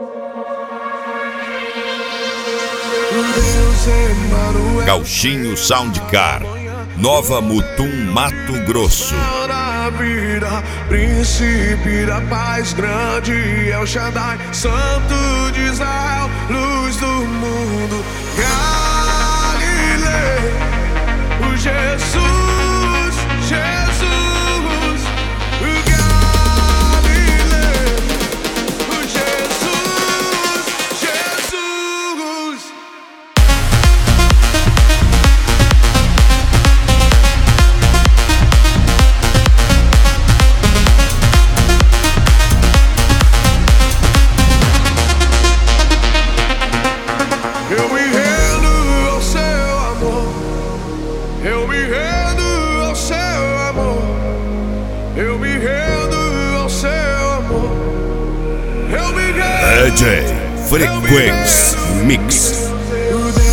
Gauchinho Soundcar, Nova Mutum, Mato Grosso. Príncipe da paz grande, El Shaddai, Santo de Israel, luz do mundo, Galileu, o Jesus, Jesus, o Galileu, o Jesus, Jesus. Eu me rendo ao seu amor, eu me rendo ao seu amor, eu me rendo ao seu amor, eu me rendo. DJ Frequency Mix.